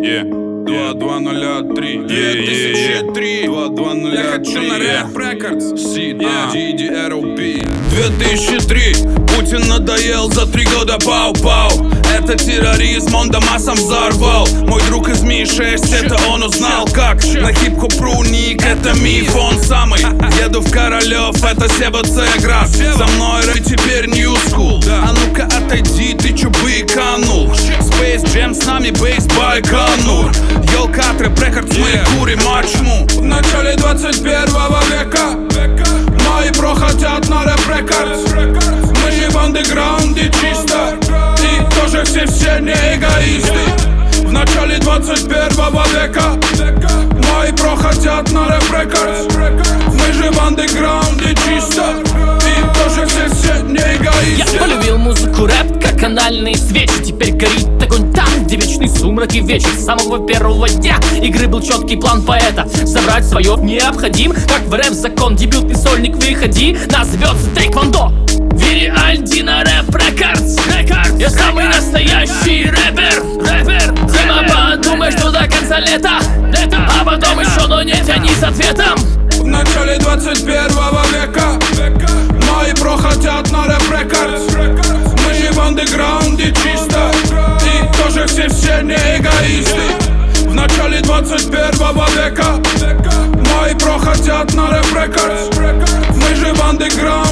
2203 2003 2203 Я хочу на Rap Records. DDROP 2003 Путин надоел, за 3 года пау-пау. Это терроризм, он дома сам взорвал. Мой друг из Ми-6, это он узнал как. На хип-хопру ник, это миф, он самый. Еду в Королев, это СВЦ град. За мной рэй, теперь New School. А ну-ка отойди, ты чё быканул? Space Jam с нами, бейс Байконур. Ёлка, Tрэп Рекордс, мы курим очму. В начале 21 века мои бро хотят на Rap Records. Мы же в андеграунде чисто, и тоже все не эгоисты. В начале 21 века мои бро хотят на Rap Records. Мы же в андеграунде чисто, и тоже все не эгоисты. Я полюбил музыку рэп, как анальные свечи. Теперь горит огонь там, где вечный сумрак и вечер. С самого первого дня игры был четкий план поэта. Собрать свое необходим, как в рэп закон. Дебютный сольник выходи, назовется Тэйквондо. Вири Альди на Rap Records. Я самый настоящий рэпер. Дима, подумай, что до конца лета. А потом еще, но не тяни с ответом. В начале 21 века мои бро хотят на Rap Records. Мы же в андеграунде чисто, и тоже все не эгоисты. В начале 21 века мои бро хотят на Rap Records. Мы же в андеграунде